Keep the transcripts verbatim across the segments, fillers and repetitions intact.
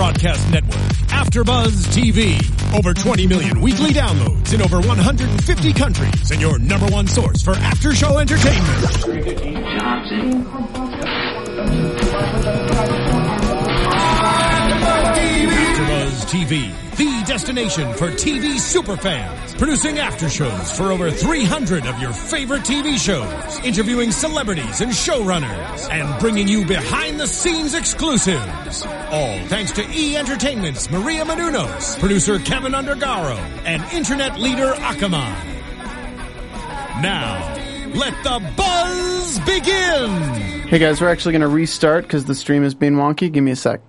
broadcast network, AfterBuzz T V. Over twenty million weekly downloads in over one hundred fifty countries, and your number one source for after-show entertainment. AfterBuzz T V, the destination for T V superfans, producing aftershows for over three hundred of your favorite T V shows, interviewing celebrities and showrunners, and bringing you behind-the-scenes exclusives. All thanks to E! Entertainment's Maria Menounos, producer Kevin Undergaro, and internet leader Akamai. Now, let the buzz begin! Hey guys, we're actually going to restart because the stream is being wonky. Give me a sec.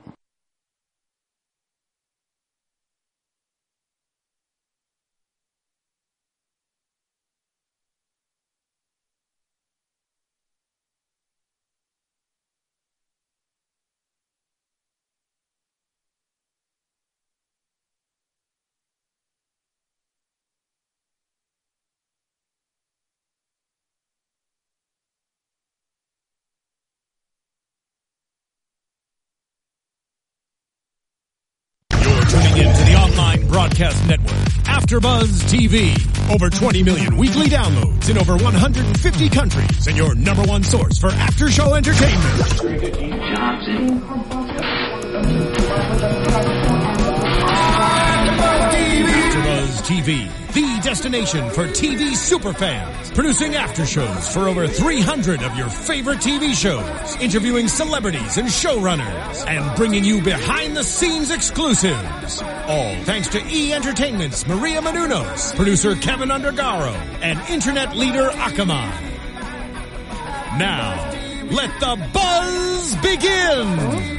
Tuning in to the online broadcast network, AfterBuzz T V. Over twenty million weekly downloads in over one hundred fifty countries, and your number one source for after-show entertainment. AfterBuzz T V, the destination for T V superfans, producing aftershows for over three hundred of your favorite T V shows, interviewing celebrities and showrunners, and bringing you behind-the-scenes exclusives. All thanks to E! Entertainment's Maria Menounos, producer Kevin Undergaro, and internet leader Akamai. Now, let the buzz begin!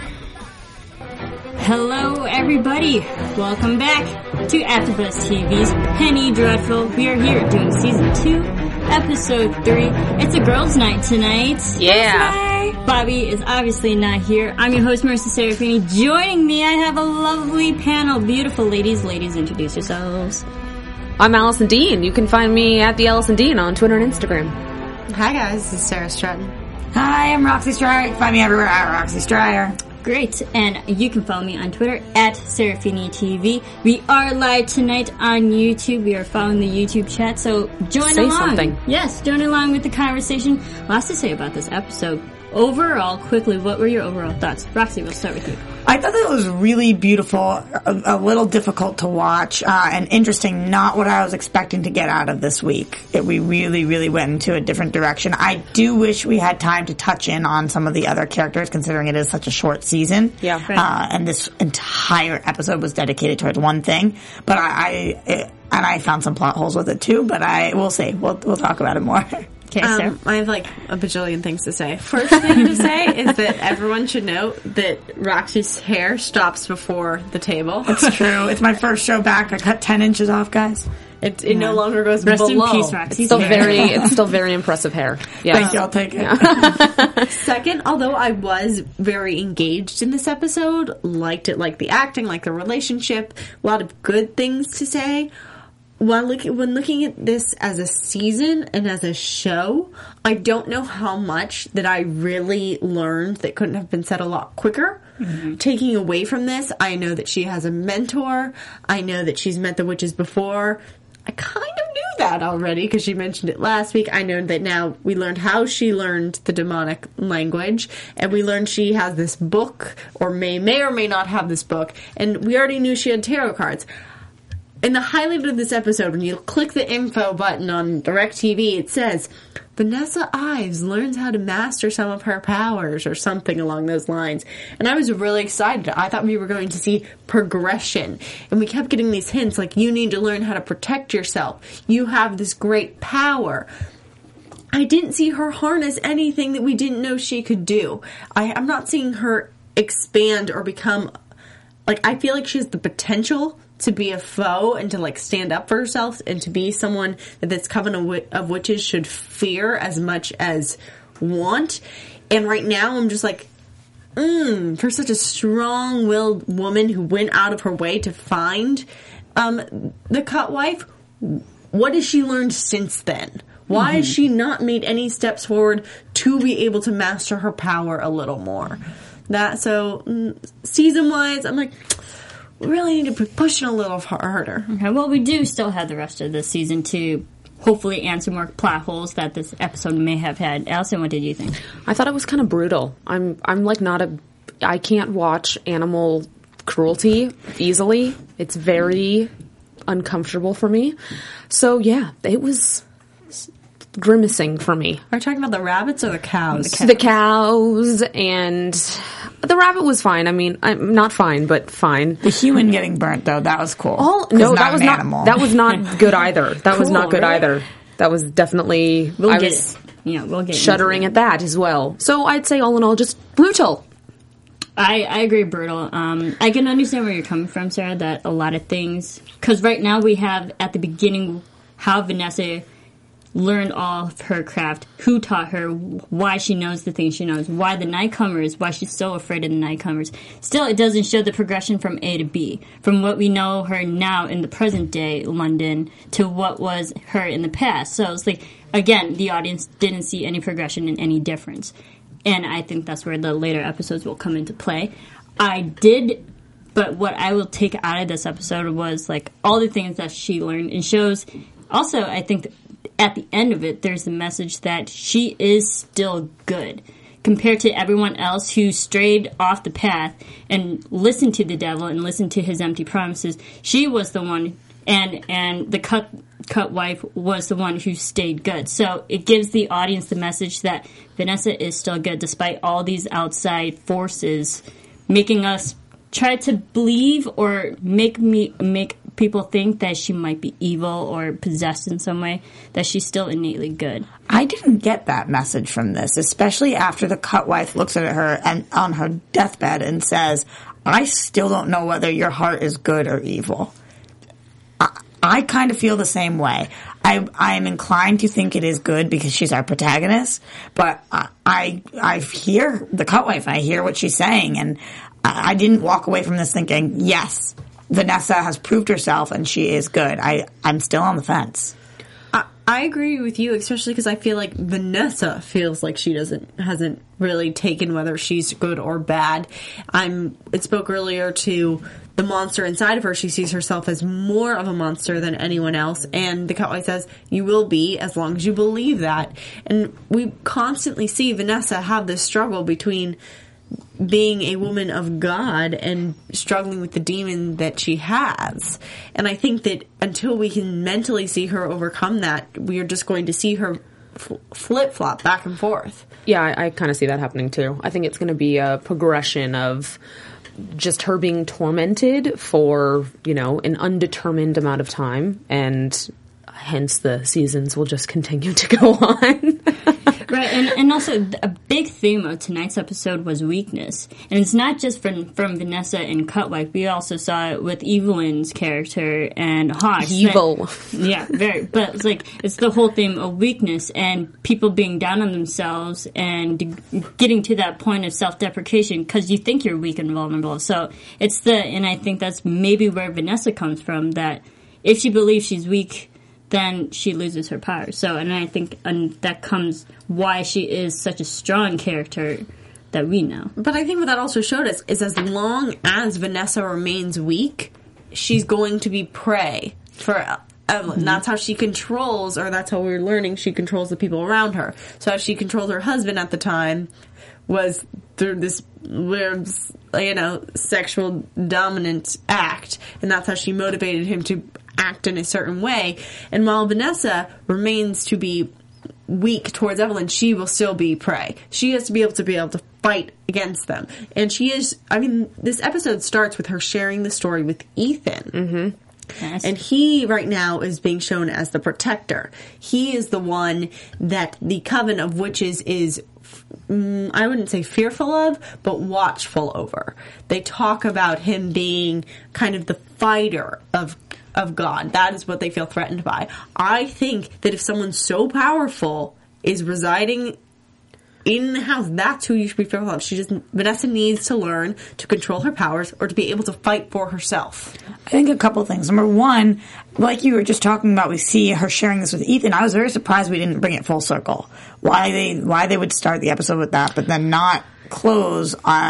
Hello, everybody. Welcome back to AfterBuzz T V's Penny Dreadful. We are here doing season two, episode three. It's a girls' night tonight. Yeah. Bobby is obviously not here. I'm your host, Marissa Serafini. Joining me, I have a lovely panel. Beautiful ladies. Ladies, introduce yourselves. I'm Allison Dean. You can find me at the Allison Dean on Twitter and Instagram. Hi, guys. This is Sarah Stratton. Hi, I'm Roxy Stryer. You can find me everywhere at Roxy Stryer. Great, and you can follow me on Twitter at Serafini T V. We are live tonight on YouTube. We are following the YouTube chat, so join say along. Something. Yes, join along with the conversation. Lots to say about this episode. Overall, quickly, what were your overall thoughts? Roxy, we'll start with you. I thought that it was really beautiful, a, a little difficult to watch, uh, and interesting, not what I was expecting to get out of this week. It, we really, really went into a different direction. I do wish we had time to touch in on some of the other characters, considering it is such a short season. Yeah. Right. Uh, and this entire episode was dedicated towards one thing. But I, I it, and I found some plot holes with it too, but I, we'll see. We'll, we'll talk about it more. Okay, um, I have like a bajillion things to say. First thing to say is that everyone should note that Roxy's hair stops before the table. It's true. It's my first show back. I cut ten inches off, guys. It, it yeah. no longer goes Rest below. in peace, Roxy. It's still very, it's still very impressive hair. Yes. Thank you. I'll take it. Second, although I was very engaged in this episode, liked it, liked the acting, liked the relationship, a lot of good things to say. While look, when looking at this as a season and as a show, I don't know how much that I really learned that couldn't have been said a lot quicker. Mm-hmm. Taking away from this, I know that she has a mentor. I know that she's met the witches before. I kind of knew that already because she mentioned it last week. I know that now we learned how she learned the demonic language, and we learned she has this book, or may may or may not have this book, and we already knew she had tarot cards. In the highlight of this episode, when you click the info button on DirecTV, it says, Vanessa Ives learns how to master some of her powers, or something along those lines. And I was really excited. I thought we were going to see progression. And we kept getting these hints, like, you need to learn how to protect yourself. You have this great power. I didn't see her harness anything that we didn't know she could do. I, I'm not seeing her expand or become, like, I feel like she has the potential to be a foe and to, like, stand up for herself and to be someone that this coven of, w- of witches should fear as much as want. And right now I'm just like, mmm, for such a strong-willed woman who went out of her way to find um, the cut wife, what has she learned since then? Why mm-hmm. has she not made any steps forward to be able to master her power a little more? That so mm, season wise, I'm like, we really need to be pushing a little harder. Okay, well, we do still have the rest of the season to hopefully answer more plot holes that this episode may have had. Allison, what did you think? I thought it was kind of brutal. I'm I'm like not a I can't watch animal cruelty easily. It's very uncomfortable for me. So yeah, it was grimacing for me. Are you talking about the rabbits or the cows? The, the cows and the rabbit was fine. I mean, I'm not fine, but fine. The human getting burnt though, that was cool. Oh no, that was not animal. that was not good either. That Cool, was not good really? either. That was definitely We'll I get was it. Yeah, we'll get shuddering into at that as well. So I'd say all in all, just brutal. I, I agree, brutal. Um, I can understand where you're coming from, Sarah, that a lot of things... Because right now we have, at the beginning, how Vanessa learned all of her craft, who taught her, why she knows the things she knows, why the Nightcomers, why she's so afraid of the Nightcomers. Still, it doesn't show the progression from A to B, from what we know her now in the present day London to what was her in the past. So it's like, again, the audience didn't see any progression and any difference. And I think that's where the later episodes will come into play. I did, but what I will take out of this episode was like all the things that she learned and shows. Also, I think that at the end of it, there's the message that she is still good compared to everyone else who strayed off the path and listened to the devil and listened to his empty promises. She was the one, and and the cut. Cut wife was the one who stayed good. So it gives the audience the message that Vanessa is still good despite all these outside forces making us try to believe or make me make people think that she might be evil or possessed in some way, that she's still innately good. I didn't get that message from this, especially after the cut wife looks at her and on her deathbed and says, I still don't know whether your heart is good or evil. I kind of feel the same way. I I am inclined to think it is good because she's our protagonist, but I I, I hear the cut wife. I hear what she's saying, and I, I didn't walk away from this thinking, yes, Vanessa has proved herself and she is good. I I'm still on the fence. I, I agree with you, especially because I feel like Vanessa feels like she doesn't hasn't really taken whether she's good or bad. I'm. It spoke earlier to the monster inside of her. She sees herself as more of a monster than anyone else, and the Cutwife says, you will be as long as you believe that. And we constantly see Vanessa have this struggle between being a woman of God and struggling with the demon that she has. And I think that until we can mentally see her overcome that, we are just going to see her f- flip-flop back and forth. Yeah, I, I kind of see that happening too. I think it's going to be a progression of just her being tormented for, you know, an undetermined amount of time, and hence the seasons will just continue to go on. Right, and, and also a big theme of tonight's episode was weakness. And it's not just from, from Vanessa and Cutwife. We also saw it with Evelyn's character and Hawks. Evil. Yeah, very. But it's like, it's the whole theme of weakness and people being down on themselves and getting to that point of self-deprecation because you think you're weak and vulnerable. So it's the, and I think that's maybe where Vanessa comes from, that if she believes she's weak, then she loses her power. So, and I think and that comes why she is such a strong character that we know. But I think what that also showed us is as long as Vanessa remains weak, she's going to be prey for Evelyn. Mm-hmm. That's how she controls, or that's how we're learning she controls the people around her. So how she controlled her husband at the time was through this weird, you know, sexual dominant act. And that's how she motivated him to act in a certain way. And while Vanessa remains to be weak towards Evelyn, she will still be prey. She has to be able to be able to fight against them. And she is, I mean, this episode starts with her sharing the story with Ethan. Mm-hmm. Yes. And he, right now, is being shown as the protector. He is the one that the Coven of Witches is, mm, I wouldn't say fearful of, but watchful over. They talk about him being kind of the fighter of of God. That is what they feel threatened by. I think that if someone so powerful is residing in the house, that's who you should be fearful of. She just, Vanessa needs to learn to control her powers or to be able to fight for herself. I think a couple things. Number one, like you were just talking about, we see her sharing this with Ethan. I was very surprised we didn't bring it full circle. Why they why they would start the episode with that, but then not close uh,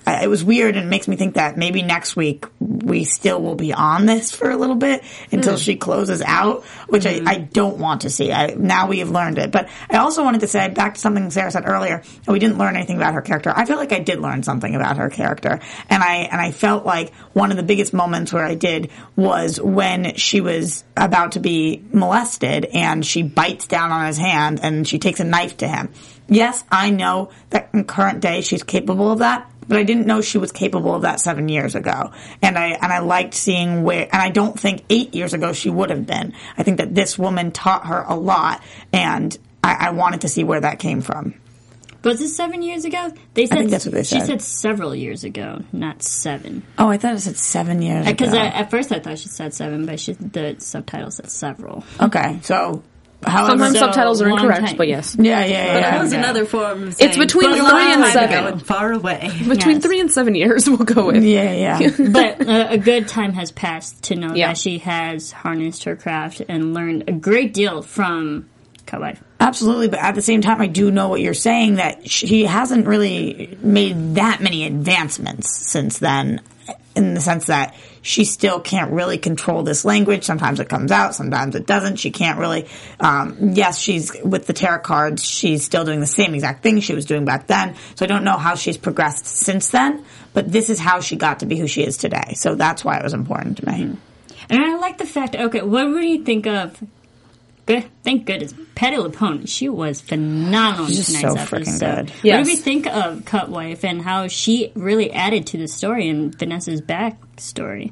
I, it was weird, and it makes me think that maybe next week we still will be on this for a little bit until mm. she closes out, which mm-hmm. I, I don't want to see. I, now we have learned it. But I also wanted to say, back to something Sarah said earlier, we didn't learn anything about her character. I feel like I did learn something about her character. And I, and I felt like one of the biggest moments where I did was when she was about to be molested and she bites down on his hand and she takes a knife to him. Yes, I know that in current day she's capable of that, but I didn't know she was capable of that seven years ago. And I and I liked seeing where, and I don't think eight years ago she would have been. I think that this woman taught her a lot, and I, I wanted to see where that came from. Was it seven years ago? They said I think that's what they said. She said several years ago, not seven. Oh, I thought it said seven years ago. Because at first I thought she said seven, but she, the subtitle said several. Okay, so... However, Sometimes so subtitles are incorrect, time. but yes. Yeah, yeah, yeah. But that yeah. was yeah. another form of saying, It's between but three long and time seven. ago and far away. Between Yes. three and seven years, we'll go with. Yeah, yeah. But uh, a good time has passed to know Yeah. that she has harnessed her craft and learned a great deal from Cutwife. Absolutely, but at the same time, I do know what you're saying, that she hasn't really made that many advancements since then, in the sense that she still can't really control this language. Sometimes it comes out, sometimes it doesn't. She can't really, um, yes, she's, with the tarot cards, she's still doing the same exact thing she was doing back then. So I don't know how she's progressed since then, but this is how she got to be who she is today. So that's why it was important to me. And I like the fact, okay, what would you think of, good, thank goodness, Patti LuPone, she was phenomenal in She's tonight's so episode. freaking good. What Yes. do we think of Cutwife and how she really added to the story and Vanessa's backstory?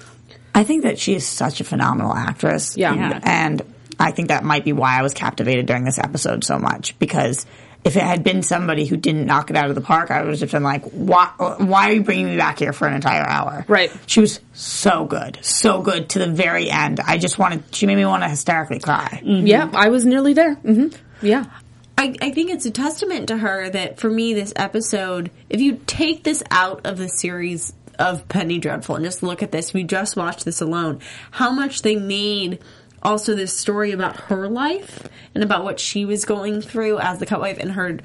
I think that she is such a phenomenal actress. Yeah. Yeah. And I think that might be why I was captivated during this episode so much, because if it had been somebody who didn't knock it out of the park, I would have just been like, why, why are you bringing me back here for an entire hour? Right. She was so good. So good to the very end. I just wanted, she made me want to hysterically cry. Mm-hmm. Yeah, I was nearly there. Mm-hmm. Yeah. I, I think it's a testament to her that, for me, this episode, if you take this out of the series of Penny Dreadful and just look at this, we just watched this alone, how much they made also this story about her life and about what she was going through as the Cutwife and her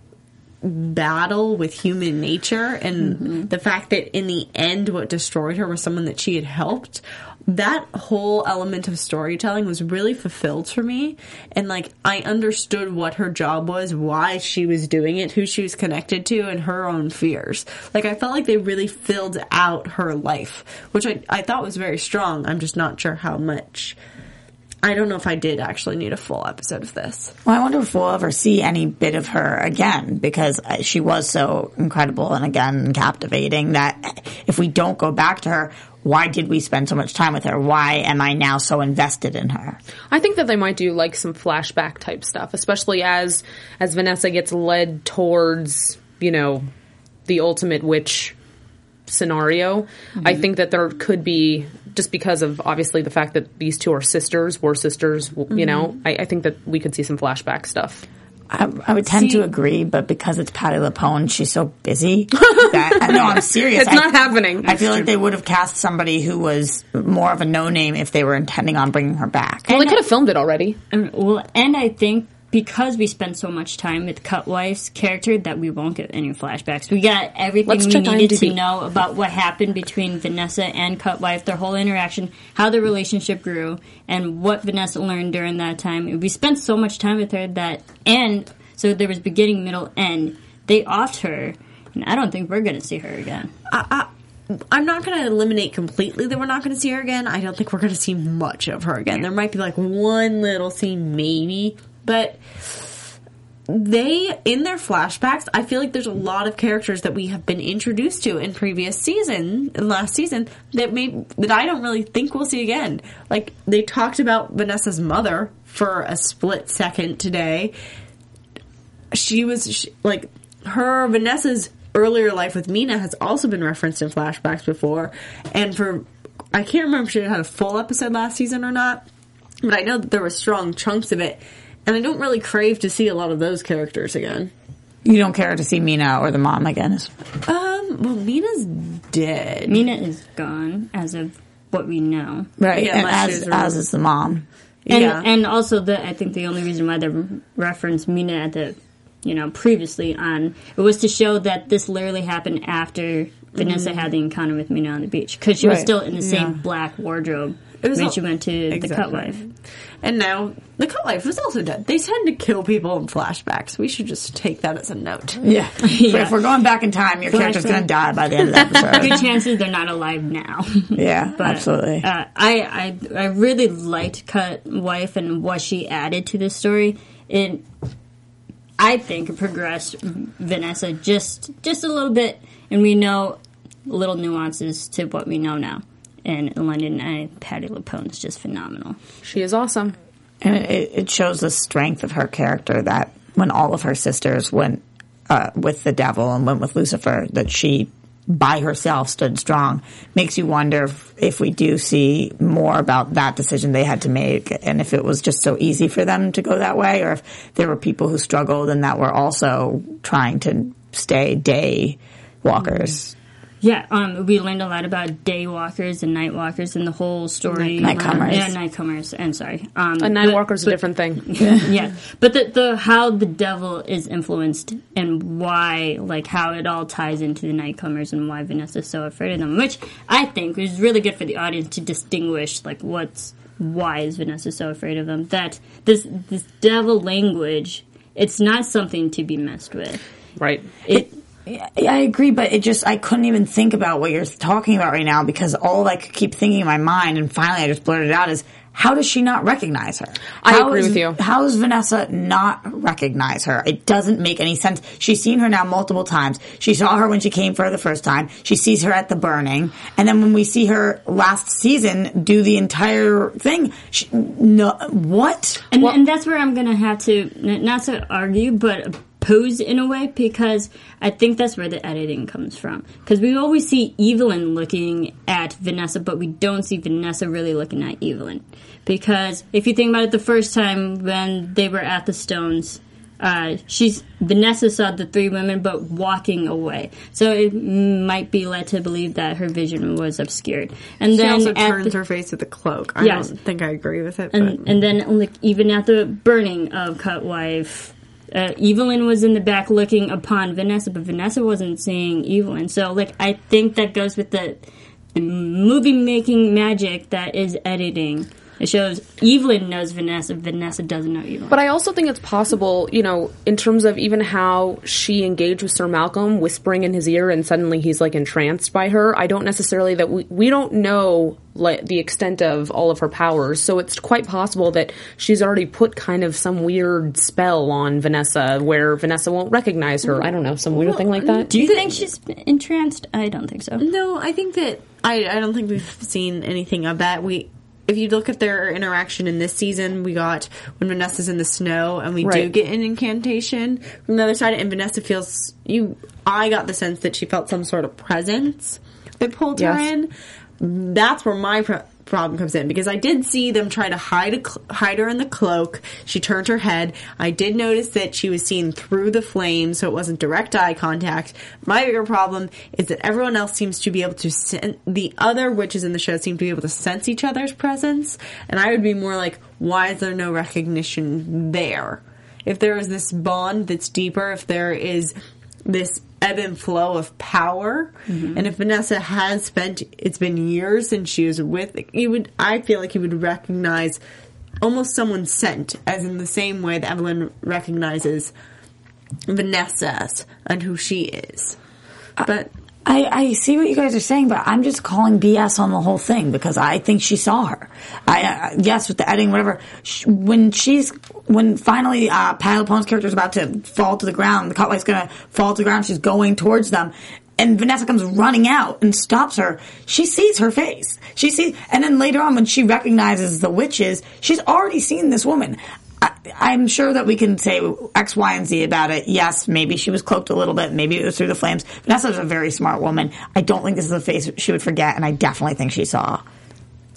battle with human nature, and mm-hmm. the fact that in the end what destroyed her was someone that she had helped. That whole element of storytelling was really fulfilled for me, and like I understood what her job was, why she was doing it, who she was connected to, and her own fears. Like I felt like they really filled out her life, which I, I thought was very strong. I'm just not sure how much. I don't know if I did actually need a full episode of this. Well, I wonder if we'll ever see any bit of her again, because she was so incredible and, again, captivating, that if we don't go back to her, why did we spend so much time with her? Why am I now so invested in her? I think that they might do like some flashback type stuff, especially as as Vanessa gets led towards, you know, the ultimate witch scenario. Mm-hmm. I think that there could be, just because of obviously the fact that these two are sisters, were sisters, you mm-hmm. know, I, I think that we could see some flashback stuff. I, I would tend See, to agree, but because it's Patti LuPone, she's so busy. That, no, I'm serious. It's I, not happening. I feel like they would have cast somebody who was more of a no-name if they were intending on bringing her back. Well, they could have filmed it already. And, well, and I think because we spent so much time with Cutwife's character that we won't get any flashbacks. We got everything Let's we check needed IMDb. to know about what happened between Vanessa and Cutwife, their whole interaction, how the relationship grew, and what Vanessa learned during that time. We spent so much time with her that, and so there was beginning, middle, end. They offed her, and I don't think we're going to see her again. I, I, I'm not going to eliminate completely that we're not going to see her again. I don't think we're going to see much of her again. There might be like one little scene, maybe. But they, in their flashbacks, I feel like there's a lot of characters that we have been introduced to in previous season, in last season, that may, that I don't really think we'll see again. Like, they talked about Vanessa's mother for a split second today. She was, she, like, her, Vanessa's earlier life with Mina has also been referenced in flashbacks before. And for, I can't remember if she had a full episode last season or not, but I know that there were strong chunks of it. And I don't really crave to see a lot of those characters again. You don't care to see Mina or the mom again? Um, well, Mina's dead. Mina is gone, as of what we know. Right, Yeah, and unless as, she's a- as is the mom. And, Yeah. and also, the I think the only reason why they reference Mina at the you know, previously on. It was to show that this literally happened after Vanessa mm-hmm. had the encounter with Mina on the beach, because she right. was still in the same yeah. black wardrobe when all, she went to exactly. the cut wife. And now the cut wife was also dead. They tend to kill people in flashbacks. We should just take that as a note. Yeah. yeah. If we're going back in time, your character's going to die by the end of the episode. Good chances they're not alive now. yeah, but, absolutely. Uh, I, I I really liked Cut Wife and what she added to this story. It, I think it progressed Vanessa just just a little bit, and we know little nuances to what we know now. And London and Patti LuPone is just phenomenal. She is awesome. And it, it shows the strength of her character that when all of her sisters went uh, with the devil and went with Lucifer, that she, by herself, stood strong. Makes you wonder if, if we do see more about that decision they had to make, and if it was just so easy for them to go that way, or if there were people who struggled and that were also trying to stay day walkers. Mm-hmm. Yeah, um, we learned a lot about day walkers and night walkers and the whole story. Nightcomers. Yeah, nightcomers. I'm sorry. Um, a night walker's a different thing. yeah, but the, the how the devil is influenced and why, like how it all ties into the nightcomers and why Vanessa's so afraid of them, which I think is really good for the audience to distinguish, like what's why is Vanessa so afraid of them. That this this devil language, it's not something to be messed with. Right. It. I agree, but it just, I couldn't even think about what you're talking about right now, because all I could keep thinking in my mind, and finally I just blurted it out, is how does she not recognize her? I how agree is, with you. How does Vanessa not recognize her? It doesn't make any sense. She's seen her now multiple times. She saw her when she came for her the first time. She sees her at the burning. And then when we see her last season do the entire thing, she, no, what? And, well, and that's where I'm going to have to, not to argue, but pose in a way, because I think that's where the editing comes from. Because we always see Evelyn looking at Vanessa, but we don't see Vanessa really looking at Evelyn. Because if you think about it, the first time when they were at the Stones, uh, she's Vanessa saw the three women, but walking away. So it might be led to believe that her vision was obscured. And she then also turns the, her face with the cloak. I yes. don't think I agree with it. And, but. and then, like, even at the burning of Cut Wife, Uh, Evelyn was in the back looking upon Vanessa, but Vanessa wasn't seeing Evelyn. So, like, I think that goes with the, the movie-making magic that is editing. It shows Evelyn knows Vanessa, Vanessa doesn't know Evelyn. But I also think it's possible, you know, in terms of even how she engaged with Sir Malcolm, whispering in his ear, and suddenly he's, like, entranced by her. I don't necessarily that we, we don't know like, the extent of all of her powers, so it's quite possible that she's already put kind of some weird spell on Vanessa where Vanessa won't recognize her. I don't know, some weird well, thing like that. Do you think she's entranced? I don't think so. No, I think that I, I don't think we've seen anything of that. We If you look at their interaction in this season, we got when Vanessa's in the snow, and we right. do get an incantation from the other side, and Vanessa feels you. I got the sense that she felt some sort of presence that pulled yes. her in. That's where my pro- problem comes in, because I did see them try to hide a cl- hide her in the cloak. She turned her head. I did notice that she was seen through the flames, so it wasn't direct eye contact. My bigger problem is that everyone else seems to be able to sen- the other witches in the show seem to be able to sense each other's presence, and I would be more like, why is there no recognition there? If there is this bond that's deeper, if there is this ebb and flow of power, mm-hmm. and if Vanessa has spent, it's been years since she was with, you would, I feel like you would recognize almost someone's scent, as in the same way that Evelyn recognizes Vanessa's and who she is. But I, I see what you guys are saying, but I'm just calling B S on the whole thing, because I think she saw her. I, uh, yes, with the editing, whatever. She, when she's, when finally uh, Patti LuPone's character is about to fall to the ground, the Cutwife's going to fall to the ground, she's going towards them, and Vanessa comes running out and stops her. She sees her face. She sees, and then later on when she recognizes the witches, she's already seen this woman. I, I'm sure that we can say X, Y, and Z about it. Yes, maybe she was cloaked a little bit. Maybe it was through the flames. Vanessa's a very smart woman. I don't think this is a face she would forget, and I definitely think she saw.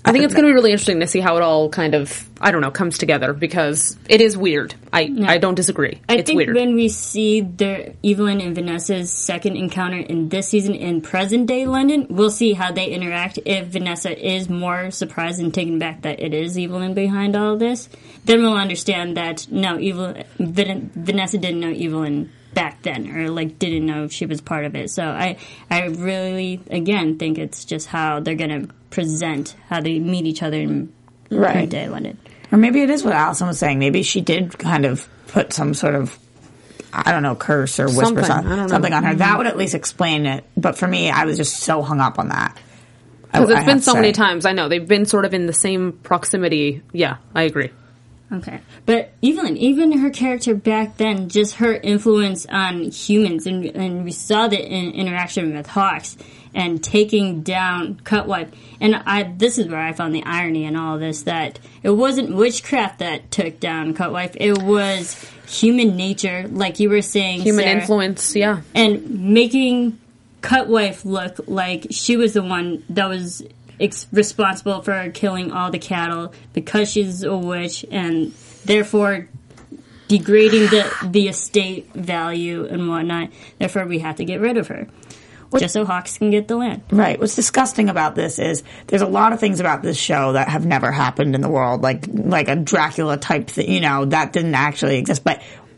I think it's going to be really interesting to see how it all kind of, I don't know, comes together, because it is weird. I, yeah. I don't disagree. I it's think weird. when we see their Evelyn and Vanessa's second encounter in this season in present-day London, we'll see how they interact. If Vanessa is more surprised and taken back that it is Evelyn behind all of this, then we'll understand that, no, Evelyn, Van- Vanessa didn't know Evelyn back then, or like didn't know she was part of it. So I, I really, again, think it's just how they're going to present how they meet each other in right. present day London. Or maybe it is what Allison was saying. Maybe she did kind of put some sort of, I don't know, curse or whisper something, something, I don't know. something on her. Mm-hmm. That would at least explain it. But for me, I was just so hung up on that. Because it's I been so say. many times. I know. They've been sort of in the same proximity. Yeah, I agree. Okay. But Evelyn, even her character back then, just her influence on humans, and, and we saw the in, interaction with Hawks and taking down Cutwife. And I, this is where I found the irony in all of this, that it wasn't witchcraft that took down Cutwife, it was human nature, like you were saying, Human Sarah, influence, yeah. and making Cutwife look like she was the one that was ex- responsible for killing all the cattle because she's a witch, and therefore degrading the the estate value and whatnot. Therefore, we have to get rid of her. What, just so Hawks can get the land. Right. What's disgusting about this is there's a lot of things about this show that have never happened in the world, like like a Dracula type thing, you know, that didn't actually exist. But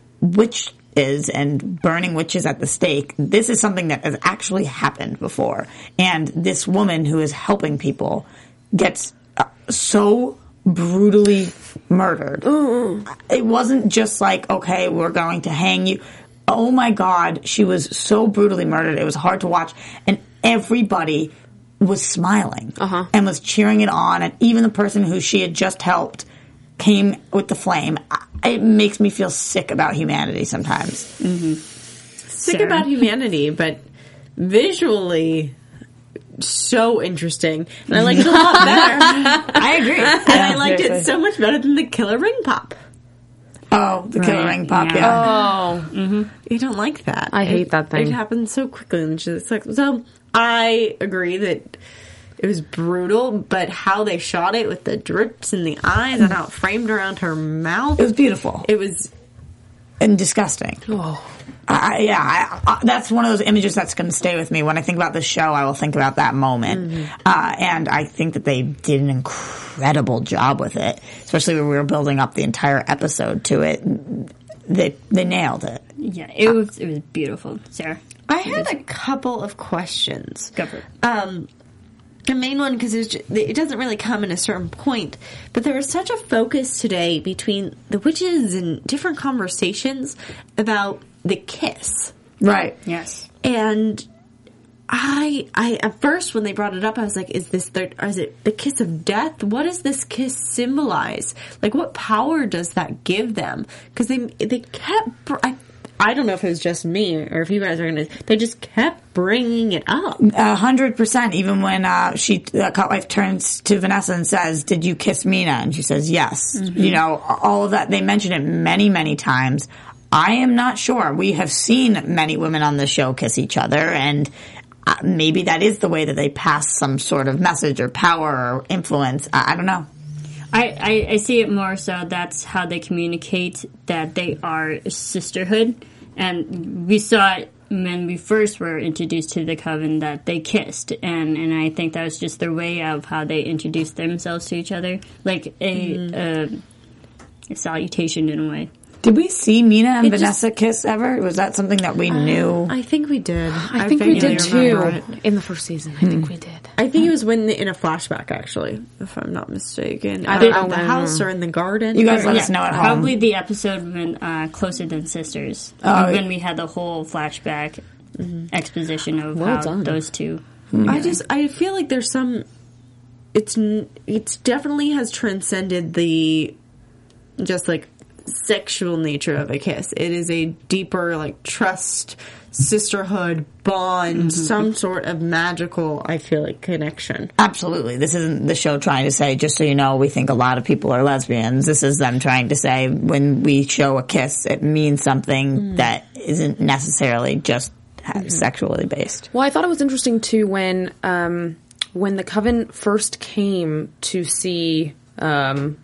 witches and burning witches at the stake, this is something that has actually happened before. And this woman who is helping people gets uh, so brutally murdered. Mm. It wasn't just like, okay, we're going to hang you. Oh my God, she was so brutally murdered. It was hard to watch. And everybody was smiling uh-huh. and was cheering it on. And even the person who she had just helped came with the flame. It makes me feel sick about humanity sometimes. Mm-hmm. Sick Sarah. About humanity, but visually so interesting. And I liked it a lot better. I agree. And yeah, I liked seriously. It so much better than the Killer Ring Pop. Oh, the right. Killer Ring Pop, yeah. yeah. Oh. Mm-hmm. You don't like that. I hate it, that thing. It happens so quickly. And just like, so I agree that it was brutal, but how they shot it with the drips in the eyes and how it framed around her mouth. It was beautiful. It was... And disgusting. Oh. I, yeah, I, I, that's one of those images that's going to stay with me. When I think about the show, I will think about that moment. Mm-hmm. Uh, and I think that they did an incredible job with it, especially when we were building up the entire episode to it. They they nailed it. Yeah, it was it was beautiful, Sarah. I had a couple of questions. Go for it. Um, the main one, because it doesn't really come in a certain point, but there was such a focus today between the witches and different conversations about the kiss. Right. Yes. And I, I at first when they brought it up, I was like, "Is this the? Is it the kiss of death? What does this kiss symbolize? Like, what power does that give them? Because they they kept." I, I don't know if it was just me or if you guys are gonna. They just kept bringing it up. A hundred percent. Even when uh, she, uh, Cutwife turns to Vanessa and says, "Did you kiss Mina?" and she says, "Yes." Mm-hmm. You know, all of that. They mention it many, many times. I am not sure. We have seen many women on the show kiss each other, and uh, maybe that is the way that they pass some sort of message or power or influence. I, I don't know. I, I, I see it more so that's how they communicate that they are a sisterhood. And we saw it when we first were introduced to the Coven that they kissed. And, and I think that was just their way of how they introduced themselves to each other. Like a, mm. a, a salutation in a way. Did we see Mina and it Vanessa just, kiss ever? Was that something that we uh, knew? I think we did. I, I think we did too. It. In the first season, I hmm. think we did. I think it was when in a flashback, actually, if I'm not mistaken. I don't know, the house or in the garden. You guys let yeah, us know at home. Probably the episode when uh, Closer Than Sisters. Oh, when we had the whole flashback mm-hmm. exposition of well how done. those two. Mm-hmm. I just I feel like there's some. It's it's definitely has transcended the, just like. Sexual nature of a kiss. It is a deeper, like, trust, sisterhood, bond, mm-hmm. some sort of magical, I feel like, connection. Absolutely. This isn't the show trying to say, just so you know, we think a lot of people are lesbians. This is them trying to say, when we show a kiss, it means something mm-hmm. that isn't necessarily just mm-hmm. sexually based. Well, I thought it was interesting, too, when, um, when the Coven first came to see, um,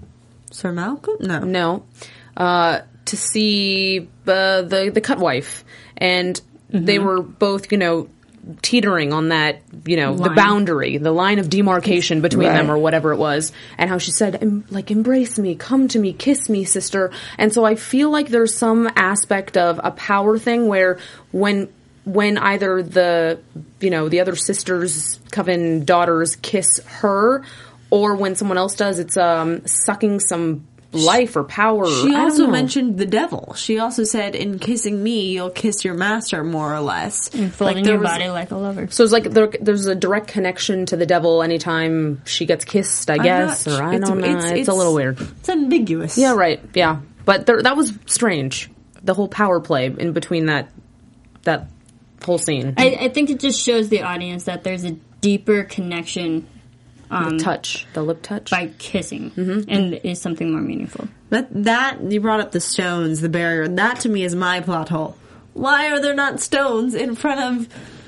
Sir Malcolm? No. no, uh, to see uh, the the Cutwife, and mm-hmm. they were both, you know, teetering on that, you know, line. The boundary, the line of demarcation between right. them, or whatever it was, and how she said, em- like, embrace me, come to me, kiss me, sister. And so I feel like there's some aspect of a power thing where when when either the, you know, the other sisters, Coven daughters kiss her, or when someone else does, it's um sucking some life or power. She I also don't know. mentioned the devil. She also said, in kissing me, you'll kiss your master, more or less. And folding like, your was, body like a lover. So it's like there, there's a direct connection to the devil anytime she gets kissed, I I'm guess, not, or I it's, don't know. It's, It's, it's a little weird. It's ambiguous. Yeah, right. Yeah. But there, that was strange. The whole power play in between that that whole scene. I, I think it just shows the audience that there's a deeper connection Um, the touch, the lip touch, by kissing, mm-hmm. and is something more meaningful. That that you brought up the stones, the barrier. That to me is my plot hole. Why are there not stones in front of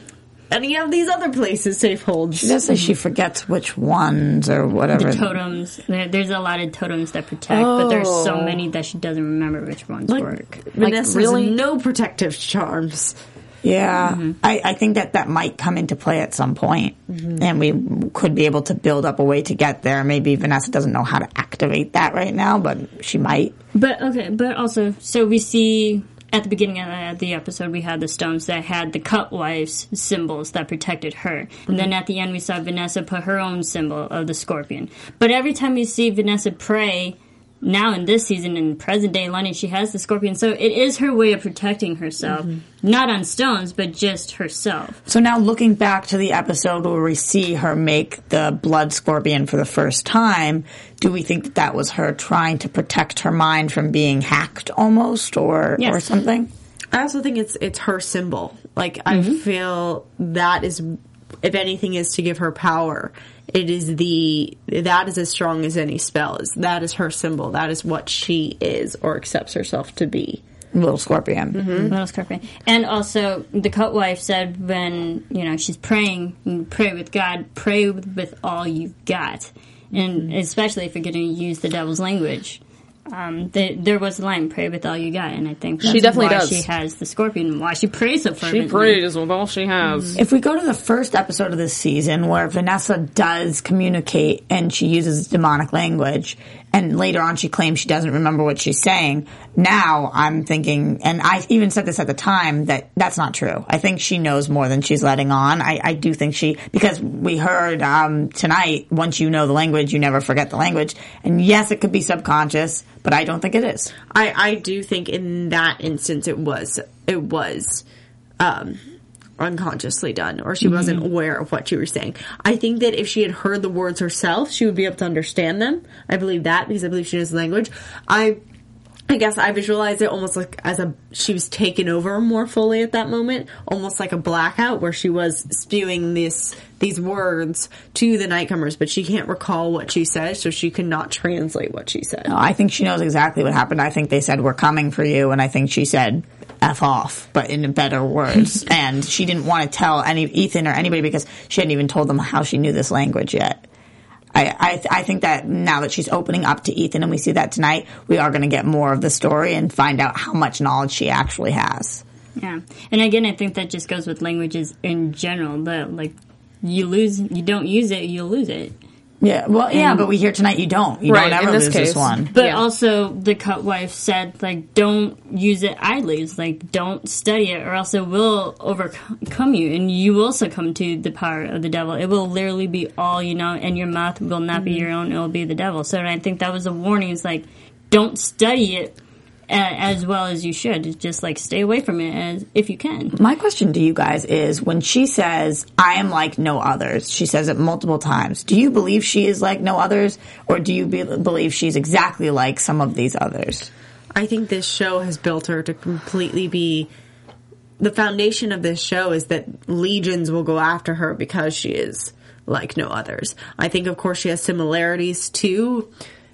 any of these other places safe holds? She does say she forgets which ones or whatever. The totems. There, there's a lot of totems that protect, oh. but there's so many that she doesn't remember which ones like, work. Vanessa like, really? has no protective charms. Yeah, mm-hmm. I, I think that that might come into play at some point, mm-hmm. and we could be able to build up a way to get there. Maybe Vanessa doesn't know how to activate that right now, but she might. But, okay, but also, so we see at the beginning of the episode, we had the stones that had the Cutwife's symbols that protected her. Mm-hmm. And then at the end, we saw Vanessa put her own symbol of the scorpion. But every time you see Vanessa pray, now in this season, in present-day London, she has the scorpion. So it is her way of protecting herself. Mm-hmm. Not on stones, but just herself. So now looking back to the episode where we see her make the blood scorpion for the first time, do we think that that was her trying to protect her mind from being hacked almost, or, yes. or something? I also think it's it's her symbol. Like, mm-hmm. I feel that is, if anything, is to give her power. It is the, that is as strong as any spell. Is That is her symbol. That is what she is or accepts herself to be. Little scorpion. Mm-hmm. Little scorpion. And also, the Cutwife said when, you know, she's praying, and pray with God, pray with, with all you've got. And mm-hmm. especially if you're going to use the devil's language. Um, the, there was a line, pray with all you got, and I think that's she definitely why does. she has the scorpion, why she prays so fervently. She prays with all she has. If we go to the first episode of this season where Vanessa does communicate and she uses demonic language, and later on she claims she doesn't remember what she's saying, now I'm thinking, and I even said this at the time, that that's not true. I think she knows more than she's letting on. I, I do think she, because we heard um, tonight, once you know the language, you never forget the language. And yes, it could be subconscious, but I don't think it is. I, I do think in that instance it was it was um, unconsciously done, or she mm-hmm. wasn't aware of what you were saying. I think that if she had heard the words herself, she would be able to understand them. I believe that, because I believe she knows the language. I I guess I visualized it almost like as a she was taken over more fully at that moment, almost like a blackout where she was spewing this these words to the Nightcomers, but she can't recall what she said, so she could not translate what she said. No, I think she knows exactly what happened. I think they said, "We're coming for you," and I think she said, F off, but in better words. And she didn't want to tell any Ethan or anybody because she hadn't even told them how she knew this language yet. I, I, I think that now that she's opening up to Ethan, and we see that tonight, we are going to get more of the story and find out how much knowledge she actually has. Yeah. And again, I think that just goes with languages in general. That, like, you lose, you don't use it, you'll lose it. Yeah, well, yeah, And- but we hear tonight you don't. You Right, don't in ever this lose case. this one. But Yeah. also, the Cutwife said, like, don't use it idly. It's like, don't study it, or else it will overcome you, and you will succumb to the power of the devil. It will literally be all you know, and your mouth will not be your own, it will be the devil. So I think that was a warning. It's like, don't study it a- as well as you should. It's just, like, stay away from it as if you can. My question to you guys is, when she says, I am like no others, she says it multiple times, do you believe she is like no others, or do you be- believe she's exactly like some of these others? I think this show has built her to completely be... The foundation of this show is that legions will go after her because she is like no others. I think, of course, she has similarities to...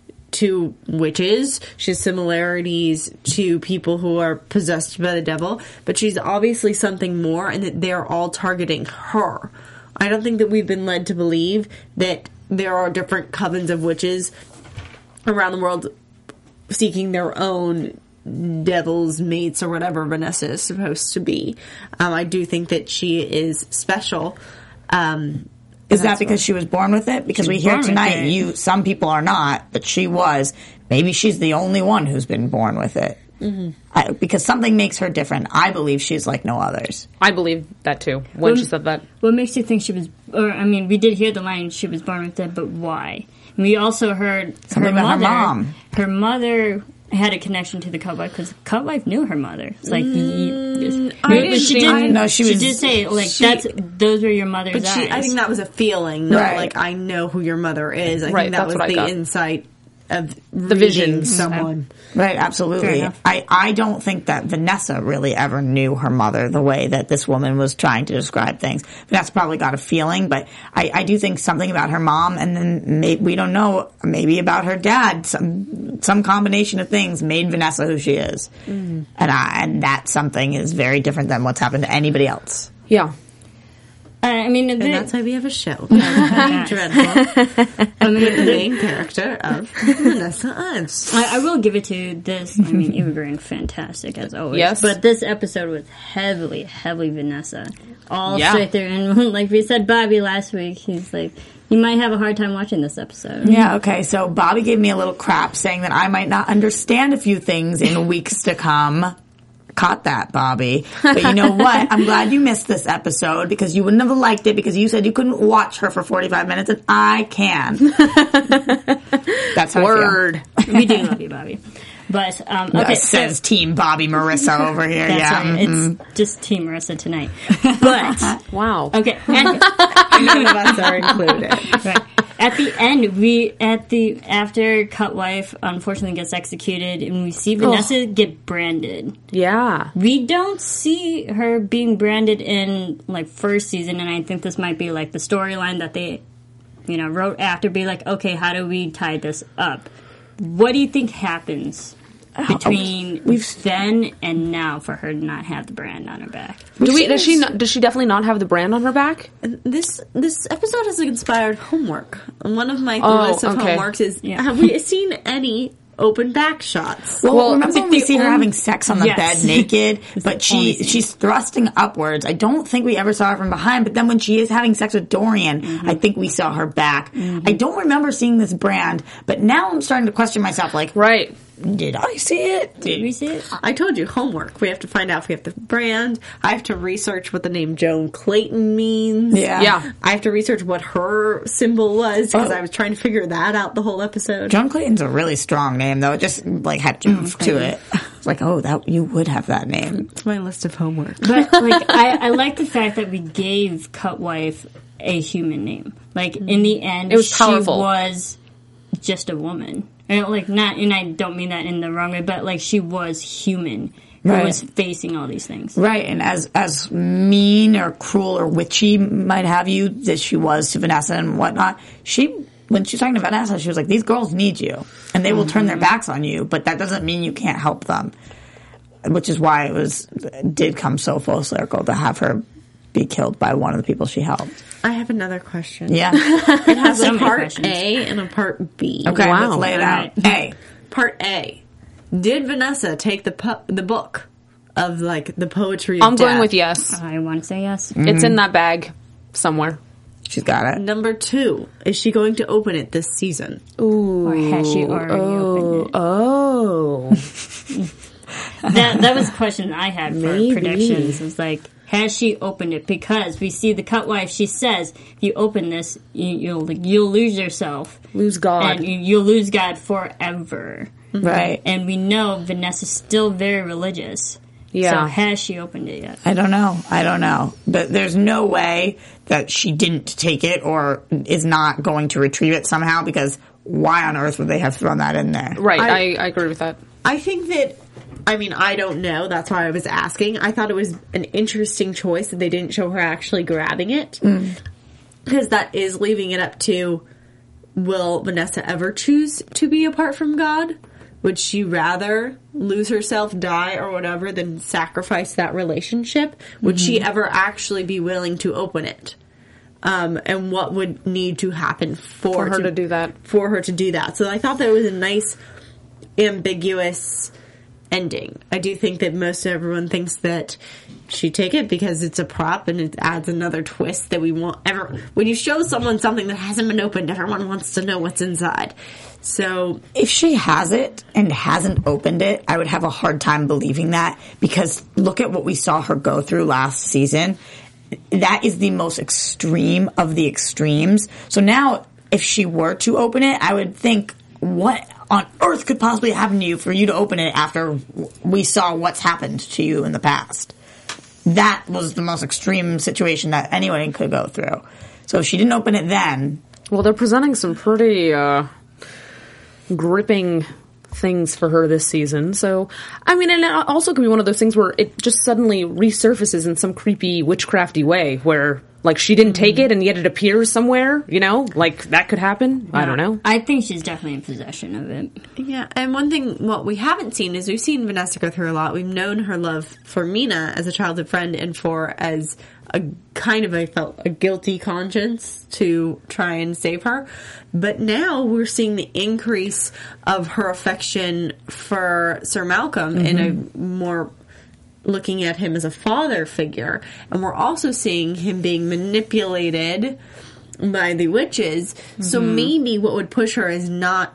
to witches. She has similarities to people who are possessed by the devil, but she's obviously something more, and that they're all targeting her. I don't think that we've been led to believe that there are different covens of witches around the world seeking their own devil's mates or whatever Vanessa is supposed to be. Um, I do think that she is special. Um, Is that because she was born with it? Because we hear tonight, you some people are not, but she was. Maybe she's the only one who's been born with it. Mm-hmm. I, because something makes her different. I believe she's like no others. I believe that too, when what, she said that. What makes you think she was, or I mean, we did hear the line, she was born with it, but why? We also heard Something her about mother, her mom. Her mother had a connection to the Cutwife because Cutwife knew her mother. It's like mm, I she, she didn't. No, she she was- did say like she- that's those were your mother's But she, eyes. I think that was a feeling, not Right. like I know who your mother is. I Right, think that that's was what I the got. insight of The reading visions. someone. Right, Fair absolutely. enough. I, I don't think that Vanessa really ever knew her mother the way that this woman was trying to describe things. Vanessa probably got a feeling, but I, I do think something about her mom, and then may, we don't know, maybe about her dad. Some some combination of things made Vanessa who she is, mm. and I, and that something is very different than what's happened to anybody else. Yeah. Uh, I mean, And the, that's why we have a show. Penny Dreadful. I mean, The the, main character of Vanessa Ives. I, I will give it to this. I mean, Eva Green, fantastic as always. Yes. But this episode was heavily, heavily Vanessa. All Yeah. straight through. And like we said, Bobby last week, he's like, you might have a hard time watching this episode. Yeah, okay, so Bobby gave me a little crap saying that I might not understand a few things in weeks to come. Caught that, Bobby. But you know what? I'm glad you missed this episode because you wouldn't have liked it because you said you couldn't watch her for forty-five minutes and I can. That's how Word. We do love you, Bobby. But, um, I feel. okay. That says so, Team Bobby Marissa over here. that's yeah. right. mhm. It's just Team Marissa tonight. But, Wow. okay. At, None of us are included. right. At the end, we at the after Cutwife unfortunately gets executed, and we see Vanessa get branded. Yeah. We don't see her being branded in like first season, and I think this might be like the storyline that they, you know, wrote after. Be like, okay, how do we tie this up? What do you think happens between we've- then and now for her to not have the brand on her back? Do we? Does she? Not, does she definitely not have the brand on her back? This this episode has inspired homework. One of my Oh, list of okay. homeworks is: Yeah. have we seen any open back shots? Well, Well, remember I when think we the see her only- having sex on the Yes. bed naked, but only she scene. she's thrusting upwards. I don't think we ever saw her from behind, but then when she is having sex with Dorian, Mm-hmm. I think we saw her back. I don't remember seeing this brand, but now I'm starting to question myself, like, Right. did I see it? Did we see it? I told you, homework. We have to find out if we have the brand. I have to research what the name Joan Clayton means. Yeah. Yeah. I have to research what her symbol was because Oh. I was trying to figure that out the whole episode. John Clayton's a really strong name, though. It just, like, had oomph to it. It's like, oh, that you would have that name. It's my list of homework. But like, I, I like the fact that we gave Cutwife a human name. Like in the end, It was she powerful. was just a woman. And, like not, and I don't mean that in the wrong way, but like she was human who Right. was facing all these things. Right, and as as mean or cruel or witchy might have you that she was to Vanessa and whatnot, she when she's talking to Vanessa, she was like, "These girls need you, and they will turn their backs on you, but that doesn't mean you can't help them." Which is why it was did come so full circle to have her be killed by one of the people she helped. I have another question. Yeah. It has So a many part questions. A and a part B. Okay, Wow. let's lay it out. All A. Part A. Did Vanessa take the pu- the book of like the poetry of I'm going death? with yes. I want to say yes. It's in that bag somewhere. She's got it. Number two, is she going to open it this season? Or has she already opened it? Oh. That that was a question I had for Maybe. predictions. Is like, has she opened it? Because we see the Cutwife. She says, if you open this, you, you'll you'll lose yourself, Lose God. and you, you'll lose God forever. Right. And we know Vanessa's still very religious. Yeah. So has she opened it yet? I don't know. I don't know. But there's no way that she didn't take it or is not going to retrieve it somehow because why on earth would they have thrown that in there? Right. I- I, I agree with that. I think that, I mean, I don't know. That's why I was asking. I thought it was an interesting choice that they didn't show her actually grabbing it. Because that is leaving it up to, will Vanessa ever choose to be apart from God? Would she rather lose herself, die, or whatever than sacrifice that relationship? Would she ever actually be willing to open it? um, and what would need to happen for, For her to do that. For her to do that. So I thought that was a nice, ambiguous ending. I do think that most everyone thinks that she'd take it because it's a prop and it adds another twist that we want. Ever when you show someone something that hasn't been opened, everyone wants to know what's inside. So if she has it and hasn't opened it, I would have a hard time believing that, because look at what we saw her go through last season. That is the most extreme of the extremes. So now, if she were to open it, I would think, what on earth could possibly happen to you for you to open it after we saw what's happened to you in the past? That was the most extreme situation that anyone could go through. So if she didn't open it then... Well, they're presenting some pretty uh, gripping things for her this season. So, I mean, and it also could be one of those things where it just suddenly resurfaces in some creepy witchcrafty way where, like, she didn't take it and yet it appears somewhere, you know? Like, that could happen. I don't know. I think she's definitely in possession of it. yeah, and one thing what we haven't seen is we've seen Vanessa go through a lot. We've known her love for Mina as a childhood friend and for as a kind of, I felt, a guilty conscience to try and save her. But now we're seeing the increase of her affection for Sir Malcolm mm-hmm. in a more looking at him as a father figure. And we're also seeing him being manipulated by the witches. Mm-hmm. So maybe what would push her is not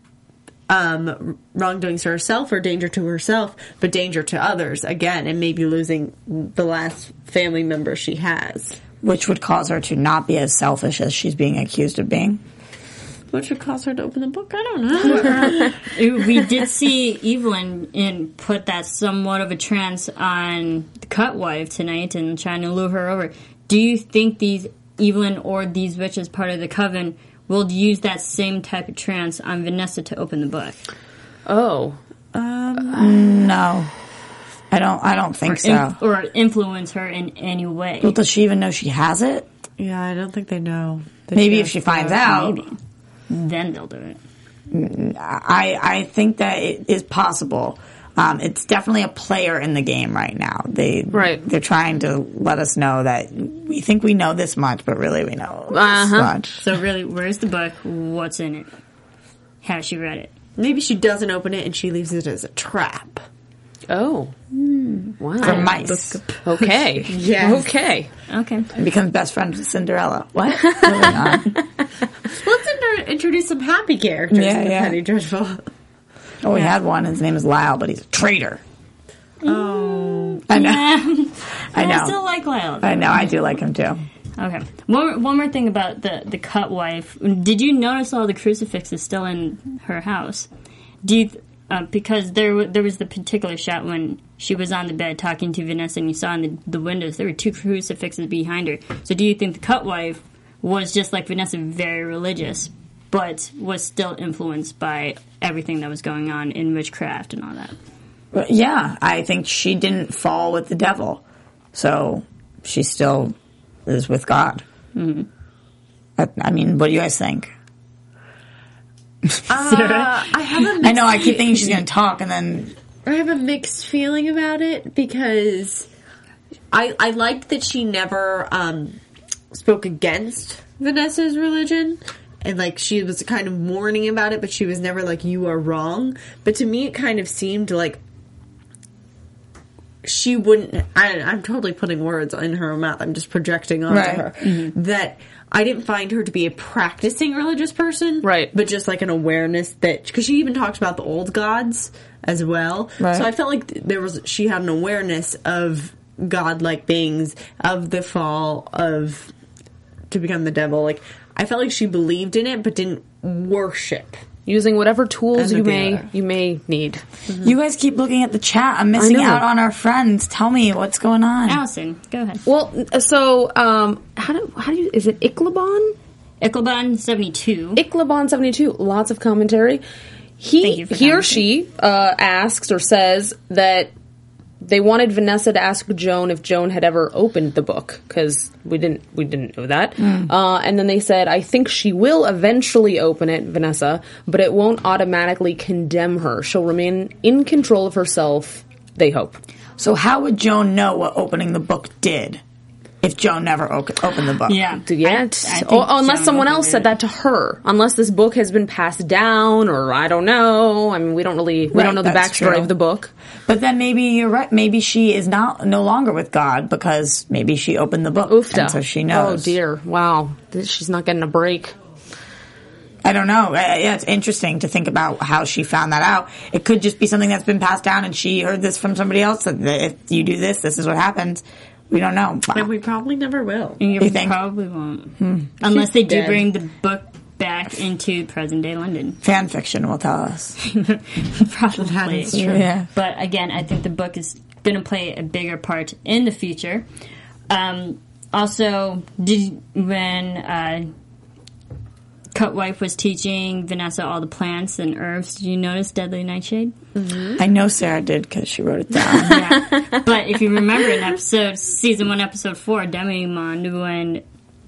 um, wrongdoings to herself or danger to herself, but danger to others again, and maybe losing the last family member she has. Which would cause her to not be as selfish as she's being accused of being. Which would cause her to open the book? I don't know. We did see Evelyn in put that somewhat of a trance on the Cutwife tonight and trying to lure her over. Do you think these Evelyn or these witches part of the coven will use that same type of trance on Vanessa to open the book? Oh. Um, no. I don't I don't think or so. In, or influence her in any way. Well, does she even know she has it? Yeah, I don't think they know. Maybe if she finds out. Maybe. Then they'll do it. I I think that it is possible. Um, it's definitely a player in the game right now. They right. They're trying to let us know that we think we know this much, but really we know uh-huh. this much. So really, where's the book? What's in it? Has she read it? Maybe she doesn't open it and she leaves it as a trap. Oh. Mm. Wow. For mice. Okay. Yes. Okay. Okay. And becomes best friends with Cinderella. What? Moving on. Let's inter- introduce some happy characters Yeah, in the yeah. Penny Dreadful. Oh, we had one. His name is Lyle, but he's a traitor. Oh. I know. I I know. still like Lyle. I know. I do like him too. Okay. One, one more thing about the, the Cutwife. Did you notice all the crucifixes still in her house? Do you, uh, because there w- there was the particular shot when she was on the bed talking to Vanessa and you saw in the, the windows there were two crucifixes behind her. So do you think the Cutwife was just like Vanessa, very religious, but was still influenced by everything that was going on in witchcraft and all that? But yeah, I think she didn't fall with the devil. So she still is with God. Mm-hmm. I, I mean, what do you guys think? Uh, I have a mixed I know, I keep thinking she's going to talk and then... I have a mixed feeling about it because I I liked that she never um, spoke against Vanessa's religion. And, like, she was kind of warning about it, but she was never like, you are wrong. But to me, it kind of seemed like she wouldn't... I, I'm totally putting words in her mouth. I'm just projecting onto Right. her. Mm-hmm. That I didn't find her to be a practicing religious person. Right. But just, like, an awareness that... Because she even talked about the old gods as well. Right. So I felt like there was... She had an awareness of godlike beings, of the fall, of... to become the devil. Like... I felt like she believed in it, but didn't worship. Using whatever tools As a you may dealer. you may need. Mm-hmm. You guys keep looking at the chat. I'm missing I know. out on our friends. Tell me what's going on. Allison, go ahead. Well, so um, how do how do you is it Icklabon? Icklebon seventy-two. Icklabon seventy-two. Lots of commentary. He Thank you for he or commenting. she uh, asks or says that they wanted Vanessa to ask Joan if Joan had ever opened the book because we didn't we didn't know that. Mm. Uh, and then they said, I think she will eventually open it, Vanessa, but it won't automatically condemn her. She'll remain in control of herself. They hope. So how would Joan know what opening the book did if Joan never o- opened the book. Yeah. Yet, I- I think or, unless Joan someone else opened said it. that to her. Unless this book has been passed down, or I don't know. I mean, we don't really we Right, don't know the that's backstory true. of the book. But then maybe you're right. Maybe she is not no longer with God because maybe she opened the book. Oofda. And so she knows. Oh dear! Wow, This- she's not getting a break. I don't know. Uh, Yeah, it's interesting to think about how she found that out. It could just be something that's been passed down and she heard this from somebody else. That if you do this, this is what happens. We don't know. Wow. And we probably never will. You, You think? probably won't. Unless they do dead. bring the book back into present day London. Fan fiction will tell us. Probably. is true. Yeah. But again, I think the book is going to play a bigger part in the future. Um, also, did when uh, Cutwife was teaching Vanessa all the plants and herbs, did you notice Deadly Nightshade? I know Sarah did because she wrote it down. Yeah. But if you remember in episode season one, episode four, Demimond, when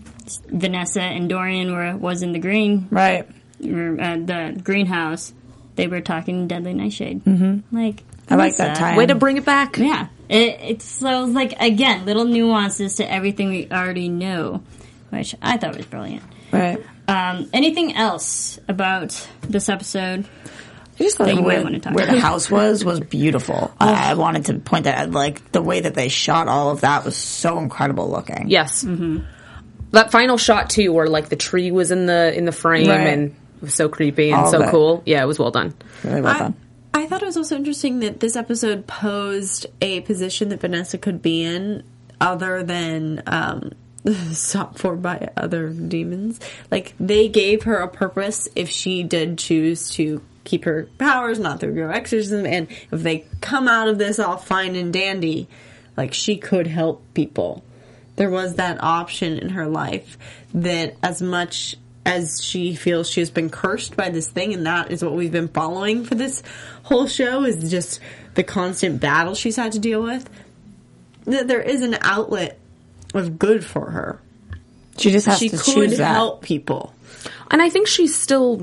Vanessa and Dorian were was in the green Right. or, uh, the greenhouse, they were talking Deadly Nightshade. Mm-hmm. Like I like what's that time. Way to bring it back. Yeah, it, it's so like again little nuances to everything we already know, which I thought was brilliant. Right. Um, anything else about this episode? I just thought That you where, might wanna talk where the about. house was was beautiful. I I wanted to point that out. Like the way that they shot all of that was so incredible looking. Yes. Mm-hmm. That final shot too, where like the tree was in the in the frame Right. and it was so creepy and All so of it. cool. Yeah, it was well done. Really well I, done. I thought it was also interesting that this episode posed a position that Vanessa could be in other than um, sought for by other demons. Like, they gave her a purpose if she did choose to keep her powers, not through exorcism, and if they come out of this all fine and dandy, like, she could help people. There was that option in her life that as much as she feels she has been cursed by this thing, and that is what we've been following for this whole show, is just the constant battle she's had to deal with, that there is an outlet of good for her. She just has She to could choose that. help people. And I think she still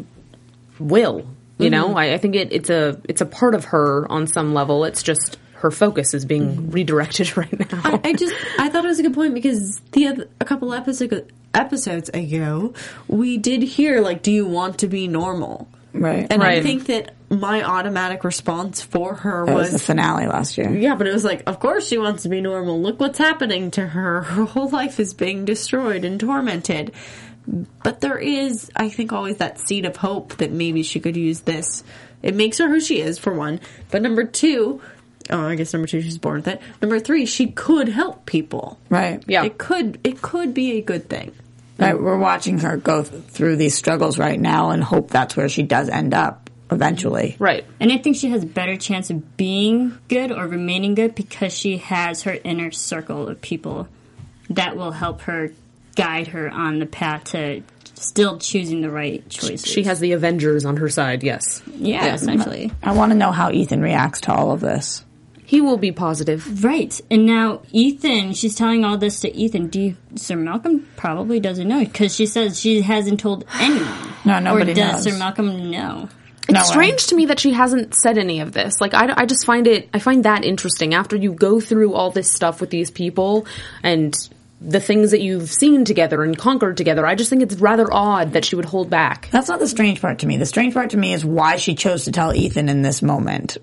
will. You know, I, I think it, it's a it's a part of her on some level. It's just her focus is being redirected right now. I, I just I thought it was a good point because the other, a couple episodes episodes ago we did hear like, do you want to be normal? Right. And I Right. think that my automatic response for her That was was, the finale last year. yeah, but it was like, of course she wants to be normal. Look what's happening to her. Her whole life is being destroyed and tormented. But there is, I think, always that seed of hope that maybe she could use this. It makes her who she is, for one. But number two, oh, I guess number two, she's born with it. Number three, she could help people. Right. Yeah. It could, it could be a good thing. Right. We're watching her go th- through these struggles right now and hope that's where she does end up eventually. Right. And I think she has a better chance of being good or remaining good because she has her inner circle of people that will help her guide her on the path to still choosing the right choices. She has the Avengers on her side, yes. yeah, essentially. I want to know how Ethan reacts to all of this. He will be positive. Right. And now Ethan, she's telling all this to Ethan. Do you, Sir Malcolm probably doesn't know because she says she hasn't told anyone. No, nobody Or does knows. Sir Malcolm know? It's No way. strange to me that she hasn't said any of this. Like, I, I just find it, I find that interesting. After you go through all this stuff with these people and the things that you've seen together and conquered together, I just think it's rather odd that she would hold back. That's not the strange part to me. The strange part to me is why she chose to tell Ethan in this moment.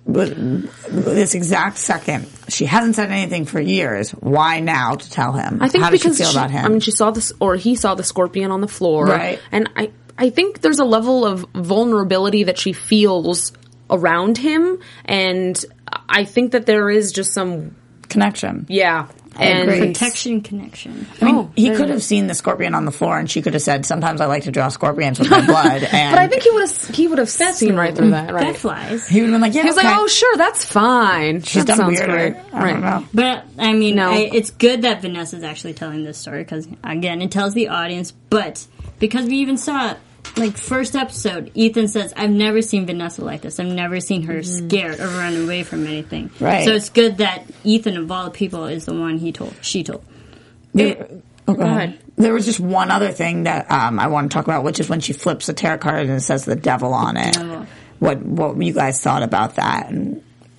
This exact second. She hasn't said anything for years. Why now to tell him? I think How does because she feel she- about him? I mean, she saw this, or he saw the scorpion on the floor, Right. And I, I think there's a level of vulnerability that she feels around him, and I think that there is just some, Connection. yeah, I and agree. Protection connection. I mean, Oh, he there could you have seen the scorpion on the floor, and she could have said, "Sometimes I like to draw scorpions with my blood." And But I think he would have, he would have seen right through that, right? That flies. he would have been like, "Yeah, He was okay. like, "Oh, sure, that's fine. she's that done sounds weirder." great." I don't know. But, I mean, No. I, it's good that Vanessa's actually telling this story because, again, it tells the audience. But because we even saw, like, first episode, Ethan says, I've never seen Vanessa like this. I've never seen her scared or run away from anything. Right. So it's good that Ethan, of all the people, is the one he told, she told. There, oh, go ahead. ahead. There was just one other thing that um, I want to talk about, which is when she flips a tarot card and it says the devil on it. Devil. What what you guys thought about that? And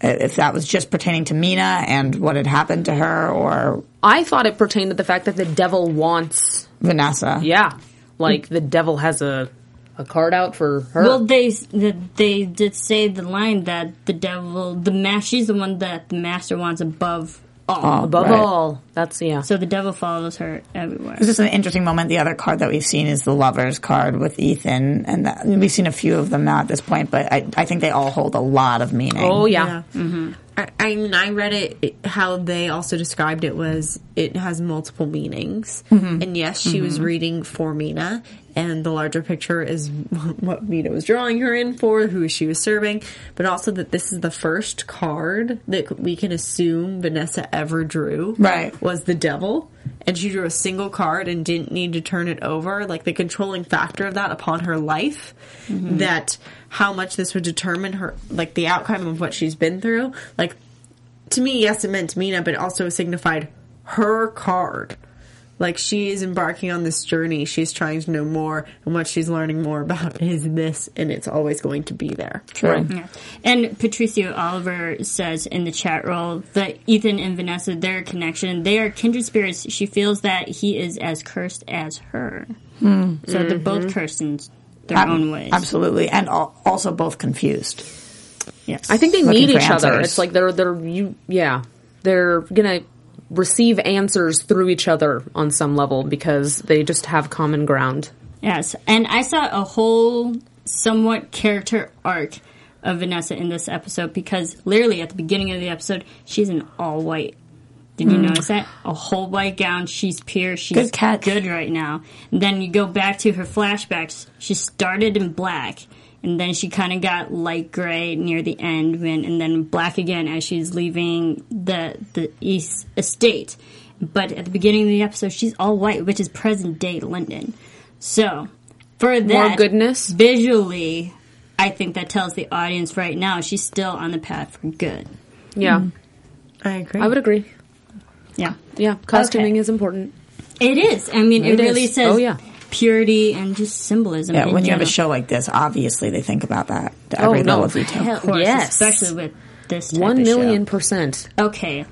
if that was just pertaining to Mina and what had happened to her, or I thought it pertained to the fact that the devil wants, Vanessa. yeah, like the devil has a a card out for her. Well, they they did say the line that the devil, the ma- she's the one that the master wants above all. Oh, Above right. all, that's yeah. So the devil follows her everywhere. It's just an interesting moment. The other card that we've seen is the Lovers card with Ethan, and that, we've seen a few of them now at this point, but I, I think they all hold a lot of meaning. Oh yeah. I, I mean, I read it, it, how they also described it was it has multiple meanings. And yes, she was reading for Mina, and the larger picture is what Mina was drawing her in for, who she was serving, but also that this is the first card that we can assume Vanessa ever drew. Right. Was the devil. And she drew a single card and didn't need to turn it over. Like the controlling factor of that upon her life, that how much this would determine her, like the outcome of what she's been through. Like, to me, yes, it meant Mina, but it also signified her card. Like, she is embarking on this journey. She's trying to know more, and what she's learning more about is this, and it's always going to be there. True. Yeah. And Patricio Oliver says in the chat roll that Ethan and Vanessa, their connection, they are kindred spirits. She feels that he is as cursed as her. So they're both cursed in their Ab- own ways. Absolutely. And al- also both confused. Yes. I think they Looking need for each other. answers. It's like they're they're you yeah they're gonna receive answers through each other on some level because they just have common ground. Yes, and I saw a whole somewhat character arc of Vanessa in this episode because literally at the beginning of the episode, she's in all white. Did you notice that? A whole white gown. She's pure. She's Good catch. good right now. And then you go back to her flashbacks. She started in black, and then she kind of got light gray near the end, when, and then black again as she's leaving the the East Estate. But at the beginning of the episode, she's all white, which is present day London. So, for that, More goodness. visually, I think that tells the audience right now she's still on the path for good. Yeah, I agree. I would agree. Yeah. Yeah, costuming Okay. is important. It is. I mean, it, It really is. says Oh, yeah. purity and just symbolism. Yeah, in when you have a general. show like this, obviously they think about that to Oh, every no. level of detail. Of course, Yes. especially with this type One of million show. percent. Okay.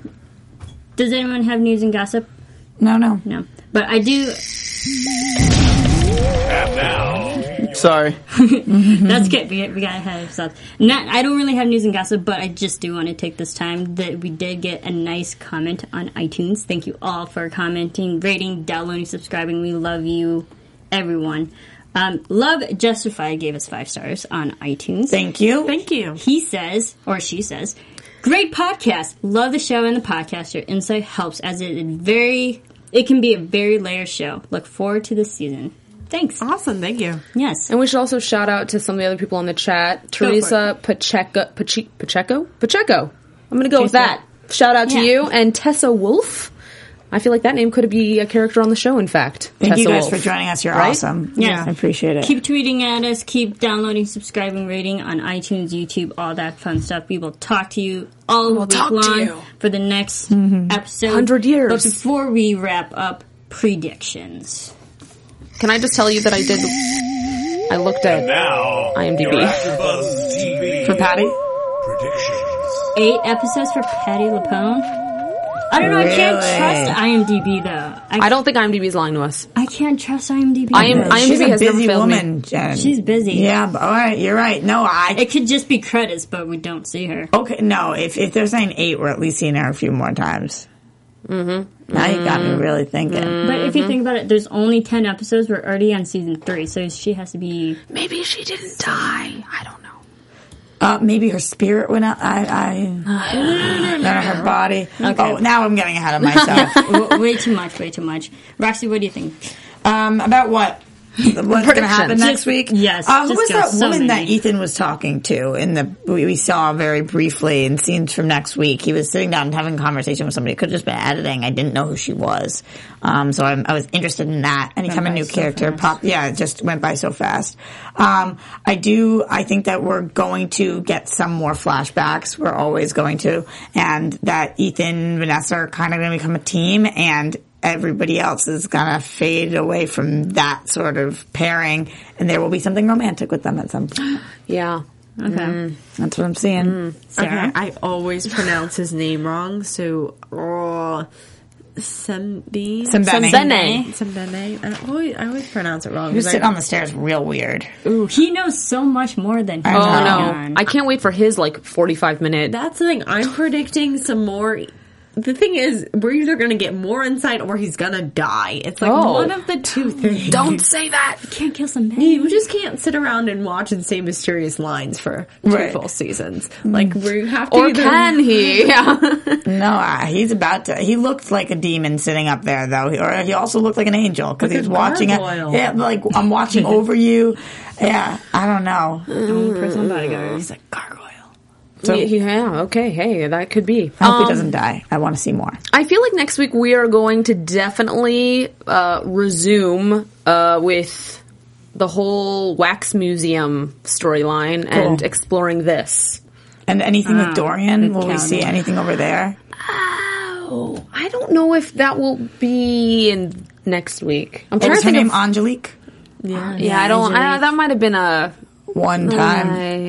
Does anyone have news and gossip? No, no. No. But I do. And now, Sorry. That's good. We, we got ahead of ourselves. Not, I don't really have news and gossip, but I just do want to take this time that we did get a nice comment on iTunes. Thank you all for commenting, rating, downloading, subscribing. We love you, everyone. Um, Love Justified gave us five stars on iTunes. Thank you. Thank you. He says, or she says, great podcast. Love the show and the podcast. Your insight helps as it is very, it can be a very layered show. Look forward to this season. Thanks. Awesome. Thank you. Yes. And we should also shout out to some of the other people in the chat. Teresa Pacheco. Pache- Pacheco? Pacheco. I'm going to go with Teresa. that. Shout out to Yeah. you. And Tessa Wolf. I feel like that name could be a character on the show, in fact. Thank Tessa you guys Wolf. for joining us. You're Right? awesome. Yeah. I appreciate it. Keep tweeting at us. Keep downloading, subscribing, rating on iTunes, YouTube, all that fun stuff. We will talk to you all week talk to long you. for the next episode. one hundred years. But before we wrap up, predictions. Can I just tell you that I did... I looked at now, IMDb. your AfterBuzz T V For Patty? predictions. Eight episodes for Patty LuPone. I don't know. I can't Really? trust IMDb though. I don't think IMDb is lying to us. I can't trust IMDb. I am- though. I am- She's IMDb a has never busy failed me. woman, Jen. She's busy. Yeah, but, all right, you're right. No, I... It could just be credits, but we don't see her. Okay, no, if, if they're saying eight, we're at least seeing her a few more times. Mm-hmm. Now you got me really thinking. But if you think about it, there's only ten episodes. We're already on season three, so she has to be. Maybe she didn't die. I don't know. Uh, maybe her spirit went out. I, I, not her body. Oh, now I'm getting ahead of myself. w- way too much, way too much. Roxy, what do you think? um, about what? What's going to happen Predictions. next Just- week? yes, Uh, who just was go. that So woman that many. Ethan was talking to in the, we, we saw very briefly in scenes from next week. He was sitting down and having a conversation with somebody. It could have just been editing. I didn't know who she was. Um, so I'm, I was interested in that. Anytime a by new so character fast. pop, yeah, it just went by so fast. Um, I do, I think that we're going to get some more flashbacks. We're always going to. And that Ethan and Vanessa are kind of going to become a team, and everybody else is going to fade away from that sort of pairing, and there will be something romantic with them at some point. Yeah. Okay. That's what I'm seeing. Sarah? Okay, I always pronounce his name wrong, so oh, Sembi Sembene. Sembene. Sembene. I always, I always pronounce it wrong. He was 'cause sitting I- on the stairs real weird. Ooh, he knows so much more than I he's Oh know. letting no, on. I can't wait for his like forty-five minute. That's the thing. I'm predicting some more. The thing is, we're either going to get more insight or he's going to die. It's like Oh. one of the two things. Don't say that. Can't kill some men. You just can't sit around and watch and say mysterious lines for two Right. full seasons. Like we have to. Or either- can he? Yeah. No, uh, he's about to. He looked like a demon sitting up there, though, or he also looked like an angel because Like he was a watching it. gargoyle. Yeah, like I'm watching over you. Yeah, I don't know. Personal bodyguard. He's a gargoyle. So yeah. Okay. Hey, that could be. I hope Um, he doesn't die. I want to see more. I feel like next week we are going to definitely uh, resume uh, with the whole wax museum storyline and Cool. exploring this. And anything Ah, with Dorian? with Will we see Calvin. anything over there? Oh, I don't know if that will be in next week. I'm What trying was to her think name? of. Angelique. Yeah. Yeah, I don't. I, that might have been a. One time.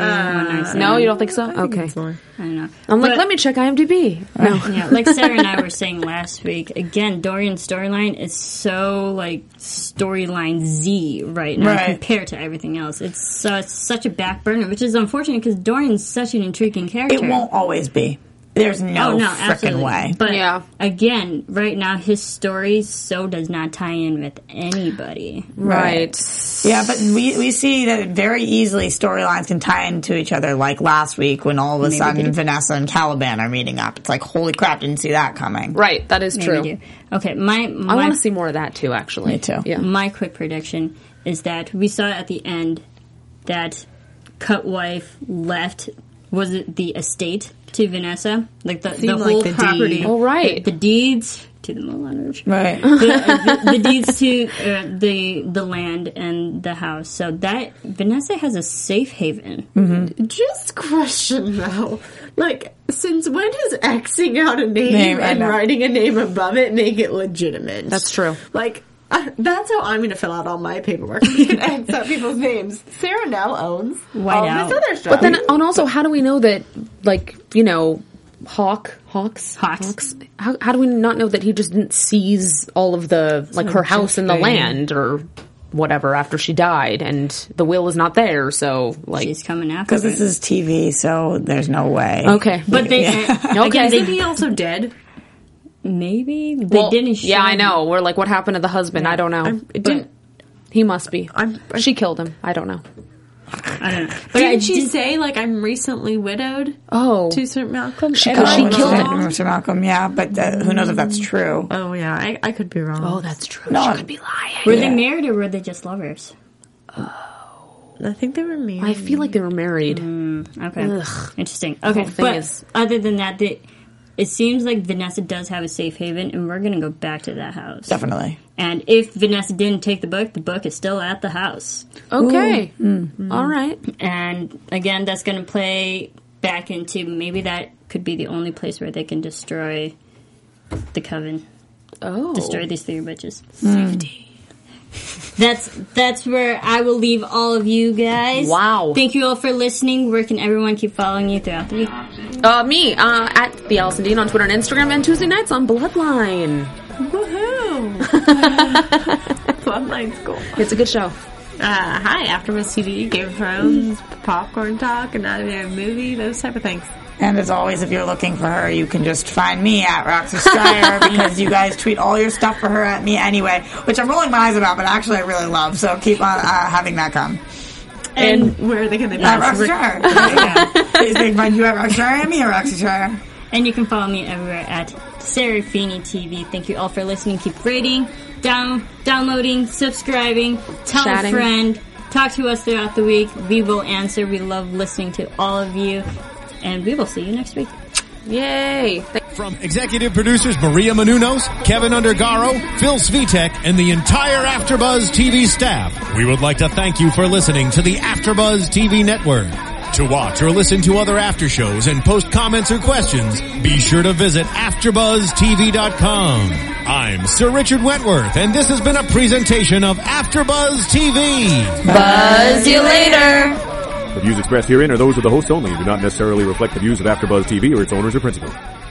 I- no, you don't think so? Okay. I don't know. I'm like, But- let me check IMDb. No. Yeah, like Sarah and I were saying last week, again, Dorian's storyline is so like storyline Z right now Right. compared to everything else. It's so it's such a back burner, which is unfortunate because Dorian's such an intriguing character. It won't always be. There's no, Oh no, frickin' absolutely. way. But Yeah. again, right now his story so does not tie in with anybody. Right. Yeah, but we we see that very easily storylines can tie into each other. Like last week when all of a Maybe sudden they do. Vanessa and Caliban are meeting up. It's like, holy crap, didn't see that coming. Right. That is Maybe true. do. Okay, my I my want to see more of that too. Actually. Me too. Yeah. my quick prediction is that we saw at the end that Cutwife left, was it the estate to Vanessa? Like the, the Seemed whole like the property. deed. Oh, right. The, the deeds to the Moulin Rouge. Right. The, the, the deeds to uh, the the land and the house. So that Vanessa has a safe haven. Just question though, like since when does Xing out a name, Name, I and know. writing a name above it make it legitimate? That's true. Like uh, that's how I'm going to fill out all my paperwork. I'm just going to X out people's names. Sarah now owns White all out. this other stuff. But then, and also, how do we know that, like, you know, Hawk, Hawks, Hawks. How, how do we not know that he just didn't seize all of the, like, her house and the land or whatever after she died, and the will is not there? So, like, She's coming after Because her. this is T V, so there's no way. okay, But they, uh, Okay. again, Isn't they, he also dead? maybe they Well, didn't. Show yeah, I know. We're like, what happened to the husband? I don't know. I'm- it didn't. He must be. I'm- she killed him. I don't know. I don't know. But I Didn't she did- say like I'm recently widowed Oh, to Sir Malcolm? She- Am because I she wrong? killed him. Mister Malcolm, yeah, but uh, who knows if that's true? Oh yeah, I, I could be wrong. oh, that's true. No, she could be lying. were Yeah. they married or were they just lovers? I think they were married. I feel like they were married. Okay, Ugh. interesting. Okay, thing but is- other than that, the, it seems like Vanessa does have a safe haven, and we're gonna go back to that house. Definitely. And if Vanessa didn't take the book, the book is still at the house. Okay. All right. And again, that's gonna play back into maybe that could be the only place where they can destroy the coven, Oh. destroy these three witches. Safety. That's that's where I will leave all of you guys. Wow. Thank you all for listening. Where can everyone keep following you throughout the week? Uh, me, uh, at the Allison Dean on Twitter and Instagram, and Tuesday nights on Bloodline. Woohoo! Bloodline's cool. It's a good show. Uh, hi, AfterBuzz T V, Game of Thrones, Popcorn Talk, another movie, those type of things. And as always, if you're looking for her, you can just find me at Roxy Stryer because you guys tweet all your stuff for her at me anyway, which I'm rolling my eyes about, but actually I really love. So keep on uh, having that come. And, where are they going to be? At Roxy Stryer. They can find you at Roxy Stryer and me at Roxy Stryer. And you can follow me everywhere at Serafini T V. Thank you all for listening. Keep rating, down, downloading, subscribing, tell Chatting. a friend, talk to us throughout the week. We will answer. We love listening to all of you. And we will see you next week. Yay. From executive producers Maria Menounos, Kevin Undergaro, Phil Svitek, and the entire AfterBuzz T V staff, we would like to thank you for listening to the AfterBuzz T V network. To watch or listen to other after shows and post comments or questions, be sure to visit after buzz T V dot com. I'm Sir Richard Wentworth, and this has been a presentation of AfterBuzz T V. Buzz you later. The views expressed herein are those of the hosts only and do not necessarily reflect the views of AfterBuzz T V or its owners or principals.